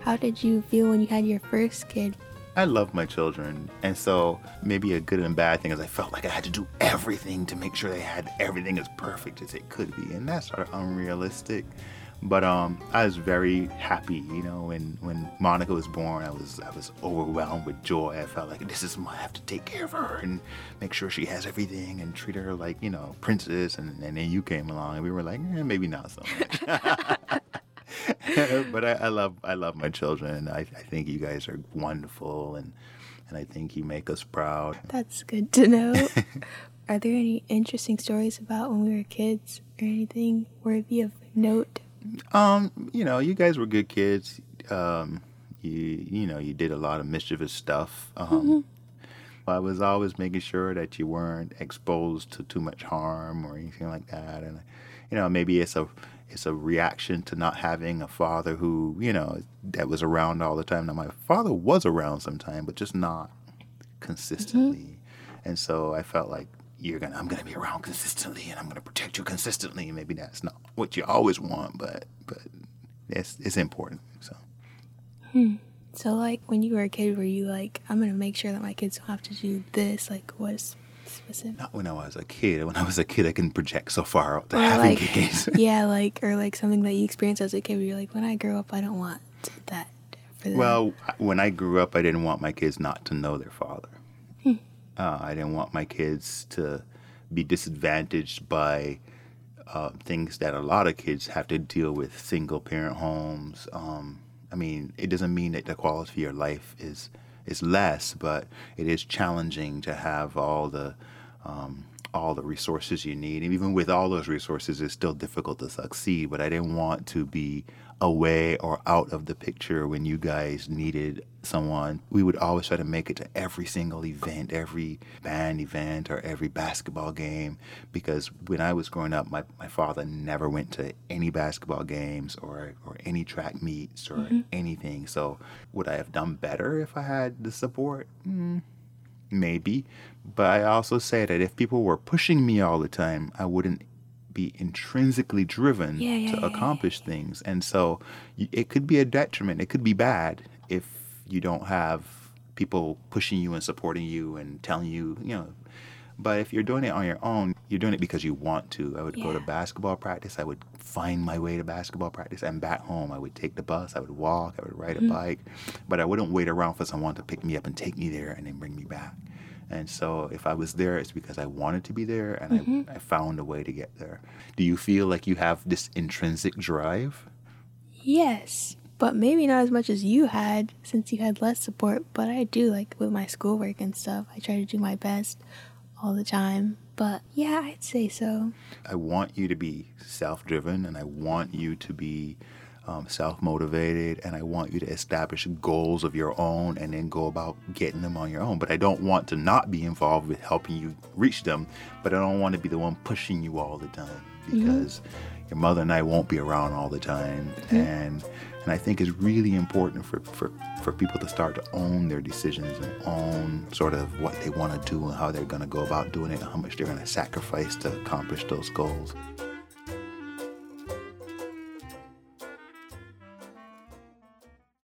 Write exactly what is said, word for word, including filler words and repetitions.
How did you feel when you had your first kid? I love my children, and so maybe a good and bad thing is I felt like I had to do everything to make sure they had everything as perfect as it could be, and that's sort of unrealistic. But um, I was very happy, you know, when, when Monica was born. I was I was overwhelmed with joy. I felt like this is I have to take care of her and make sure she has everything and treat her like, you know, princess. And, and then you came along, and we were like, eh, maybe not so much. But I, I love I love my children. I, I think you guys are wonderful, and and I think you make us proud. That's good to know. Are there any interesting stories about when we were kids or anything worthy of note? Um, you know, you guys were good kids. Um, you you know, you did a lot of mischievous stuff. Um, mm-hmm. I was always making sure that you weren't exposed to too much harm or anything like that. And you know, maybe it's a it's a reaction to not having a father who, you know, that was around all the time. Now, my father was around sometime, but just not consistently. Mm-hmm. And so I felt like, you're gonna, I'm gonna be around consistently, and I'm gonna protect you consistently. Maybe that's not what you always want, but but it's it's important. So. Hmm. So like when you were a kid, were you like, I'm gonna make sure that my kids don't have to do this? Like what's specific? Not when I was a kid. When I was a kid, I can project so far out to or having like, kids. Yeah, like or like something that you experienced as a kid, where you're like, when I grow up, I don't want that for them. Well, when I grew up, I didn't want my kids not to know their father. Hmm. Uh, I didn't want my kids to be disadvantaged by uh, things that a lot of kids have to deal with, single-parent homes. Um, I mean, it doesn't mean that the quality of your life is is less, but it is challenging to have all the um, all the resources you need. And even with all those resources, it's still difficult to succeed. But I didn't want to be away or out of the picture when you guys needed someone. We would always try to make it to every single event, every band event or every basketball game, because when I was growing up, my, my father never went to any basketball games or, or any track meets or mm-hmm. anything. So would I have done better if I had the support? Mm, maybe. But I also say that if people were pushing me all the time, I wouldn't be intrinsically driven yeah, yeah, to yeah, accomplish yeah. things. And so it could be a detriment. It could be bad if you don't have people pushing you and supporting you and telling you, you know. But if you're doing it on your own, you're doing it because you want to. I would yeah. go to basketball practice. I would find my way to basketball practice. And back home, I would take the bus. I would walk. I would ride mm-hmm. a bike. But I wouldn't wait around for someone to pick me up and take me there and then bring me back. And so if I was there, it's because I wanted to be there, and mm-hmm. I, I found a way to get there. Do you feel like you have this intrinsic drive? Yes, but maybe not as much as you had, since you had less support. But I do, like with my schoolwork and stuff. I try to do my best all the time. But yeah, I'd say so. I want you to be self-driven, and I want you to be Um, self-motivated, and I want you to establish goals of your own and then go about getting them on your own. But I don't want to not be involved with helping you reach them, but I don't want to be the one pushing you all the time, because mm-hmm. your mother and I won't be around all the time. Mm-hmm. and and I think it's really important for, for, for people to start to own their decisions and own sort of what they want to do and how they're going to go about doing it and how much they're going to sacrifice to accomplish those goals.